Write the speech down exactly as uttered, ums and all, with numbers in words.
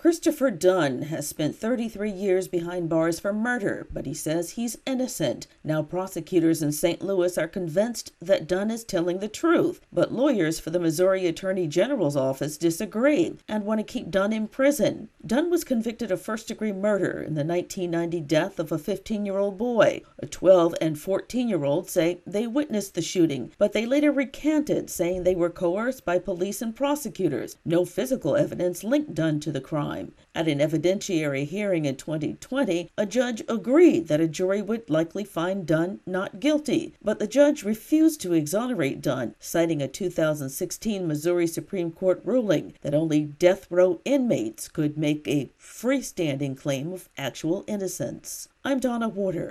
Christopher Dunn has spent thirty-three years behind bars for murder, but he says he's innocent. Now prosecutors in Saint Louis are convinced that Dunn is telling the truth, but lawyers for the Missouri Attorney General's office disagree and want to keep Dunn in prison. Dunn was convicted of first-degree murder in the nineteen ninety death of a fifteen-year-old boy. A twelve and fourteen-year-old say they witnessed the shooting, but they later recanted, saying they were coerced by police and prosecutors. No physical evidence linked Dunn to the crime. At an evidentiary hearing in twenty twenty, a judge agreed that a jury would likely find Dunn not guilty, but the judge refused to exonerate Dunn, citing a two thousand sixteen Missouri Supreme Court ruling that only death row inmates could make a freestanding claim of actual innocence. I'm Donna Warder.